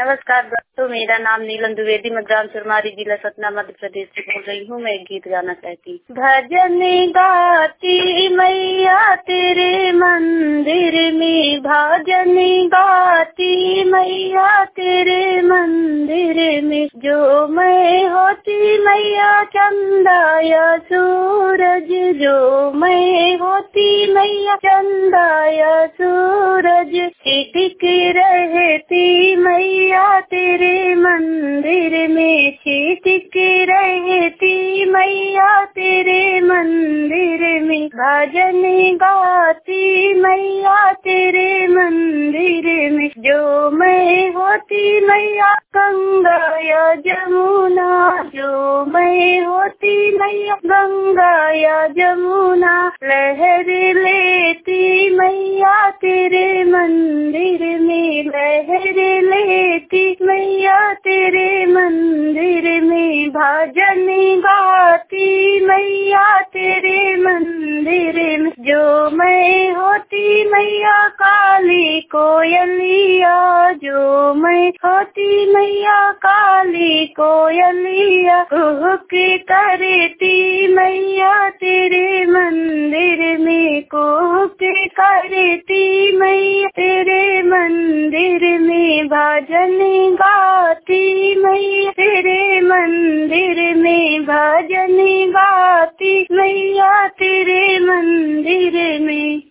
नमस्कार दोस्तों, मेरा नाम नीलम द्विवेदी, मैं ग्राम सुरमारी, जिला सतना, मध्य प्रदेश से बोल रही हूँ। मैं एक गीत गाना चाहती हूँ। भजन गाती मैया तेरे मंदिर में, भजन गाती मैया तेरे मंदिर में, जो मैं होती मैया चंदा या सूरज, जो मैं होती मैया चंदा या सूरज, टिक रहती मैया तेरे मंदिर में, टिक रहती मैया तेरे मंदिर में, भजन गाती मैया तेरे मंदिर में, जो मैं होती मैया गंगा या जमुना, जो मैं होती मैया गंगा या जमुना, लहर लेती मैया तेरे मंदिर में, लहर लेती मैया तेरे मंदिर में, भजन गाती मैया तेरे मंदिर में, जो मैं होती मैया काली कोयलिया, जो मैं होती मैया काली कोयलिया, कुहक करती मैया तेरे मंदिर में, कुहक करती मैया तेरे मंदिर में, भजन गाती मैया तेरे मंदिर में, भजन गाती मैया तेरे मंदिर में।